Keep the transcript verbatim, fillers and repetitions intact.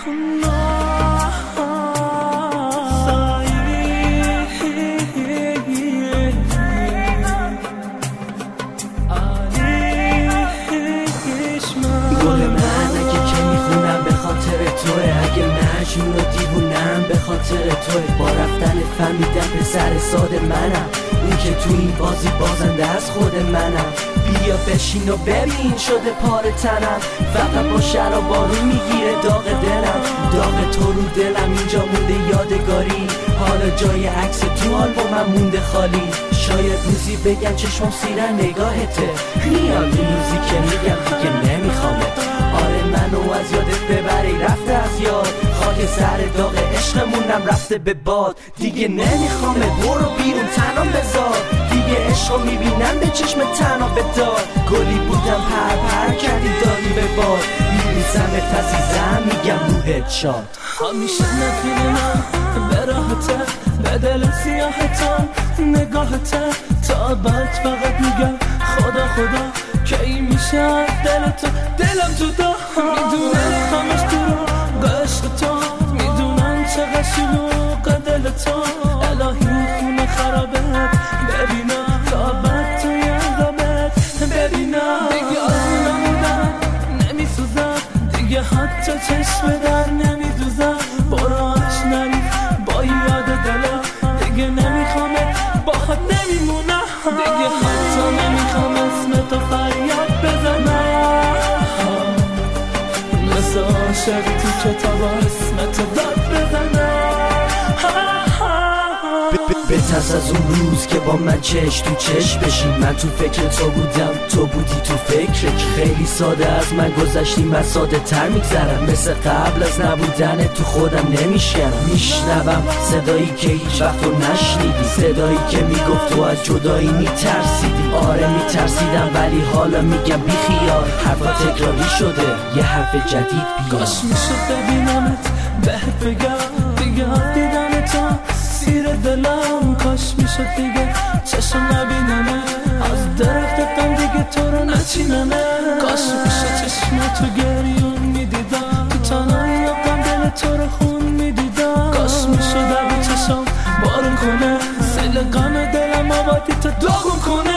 اگه مجنون و دیوونم به خاطر توه. با رفتن فهمیدم پسر ساده منم، اون که تو این بازی بازنده از خود منم. بیا بشین و ببین شده پار تنم، فقط با شر و بارون میگیره داغ دلم. داغ تو رو دلم اینجا مونده یادگاری، حالا جای عکس تو آلبومم مونده خالی. شاید روزی بگم چشمم سیرن نگاهته، میاد این روزی که میگم دیگه نمیخوامت. آره منو از یادت ببری رفته از یاد، خاک سر داغ عشقمونم رفته به باد. دیگه نمیخوامت برو بیرون تنم بذار، دیگه عشقو میبینم به چشم تنها به دار. گلی بودم پر پر کردی دادی به باد، میریزم تسیزم میگم روحت شاد. همیشه نفیرم به راحته، به دل سیاهتم نگاهته. تا بعد فقط میگم خدا خدا کی میشه دل تو دلم جدا. میدونم همش تو رو عشق تو، میدونم چقدر شلوغ دل تو. الهی خونه خرابت ببینم تا بعد توی عذابت ببینم. دیگه آزی نمودم نمیسوزم، دیگه حتی چشم در نمیدوزم. براش نری با یاد دلم، دیگه نمیخوامت باهات نمیمونم. دیگه حتی نمیخوام اسم تو فریاد بزنم، مثل عاشق تو کتاب اسم تو داد بزنم. بترس از اون روز که با من چش تو چش بشیم. من تو فکر تو بودم تو بودی تو فکرت. خیلی ساده از من گذشتی من ساده تر میگذرم، مثل قبل از نبودن تو خودم نمیشکنم. میشنوم صدایی که هیچ وقت رو نشنیدی، صدایی که میگفت تو از جدایی میترسیدی. آره میترسیدم ولی حالا میگم بی خیال، حرفا تکراری شده یه حرف جدید بیار. کاش میشد ببینمت بهت بگم دیگه دیدن تو سیر دلم. کاش میشد دیگه چشم نبیننه، از درختم دیگه تو رو نچیننه. کاش میشد چشم تو گریون میدیدم، تو تنهایی غم دل تو رو خون میدیدم. کاش میشد اگه چشم بارون کنه، سیل غم دلم آبادی تو داغون کنه.